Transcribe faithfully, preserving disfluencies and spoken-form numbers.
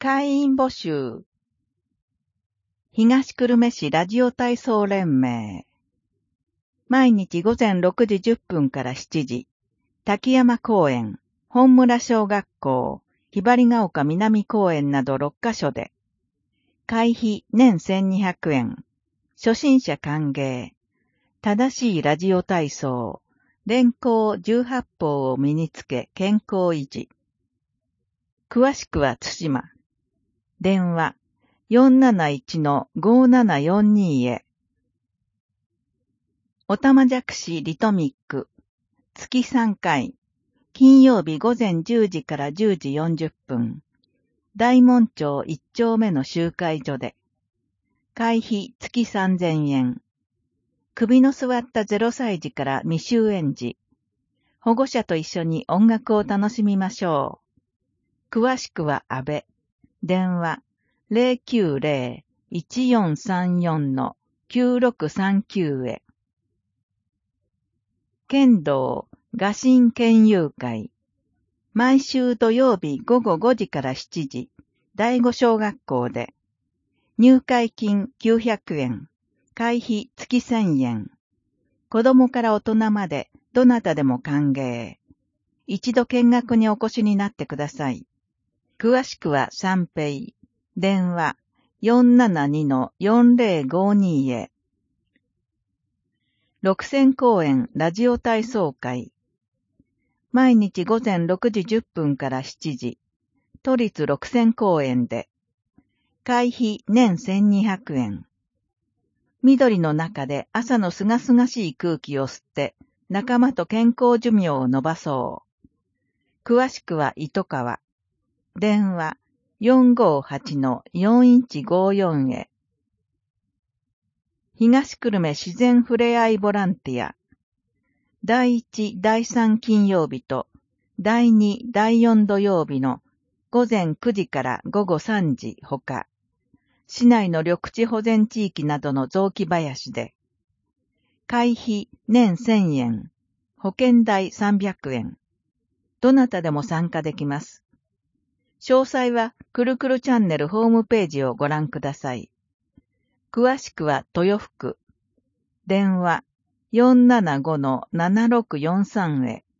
会員募集。東久留米市ラジオ体操連盟。毎日午前ろくじじゅっぷんからしちじ、滝山公園、本村小学校、ひばりが丘南公園などろっかしょで、会費年せんにひゃくえん、初心者歓迎、正しいラジオ体操、連行じゅうはっぽうを身につけ健康維持。詳しくは津島。電話 よんなないちのごななよんに へ。おたまじゃくしリトミック。月さんかい。金曜日午前じゅうじからじゅうじよんじゅっぷん。大門町いっちょうめの集会所で。会費月さんぜんえん。首の座ったゼロさいじから未就園児。保護者と一緒に音楽を楽しみましょう。詳しくは安倍。電話 ゼロきゅうゼロ いちよんさんよん きゅうろくさんきゅう へ。剣道画心研究会。毎週土曜日ごごごじからしちじ、第五小学校で。入会金きゅうひゃくえん。会費月せんえん。子供から大人までどなたでも歓迎。一度見学にお越しになってください。詳しくは三平。電話 よんななにのよんぜろごに へ。六千公園ラジオ体操会。毎日午前ろくじじゅっぷんからしちじ、都立六千公園で。会費年せんにひゃくえん。緑の中で朝のすがすがしい空気を吸って仲間と健康寿命を伸ばそう。詳しくは糸川。電話 よんごはちのよんいちごよん へ。東久留米自然ふれあいボランティア。だいいち、だいさん金曜日とだいに、だいよん土曜日の午前くじからごごさんじほか、市内の緑地保全地域などの雑木林で、会費年せんえん、保険代さんびゃくえん。どなたでも参加できます。詳細はくるくるチャンネルホームページをご覧ください。詳しくは豊福。電話 よんななごのななろくよんさん へ。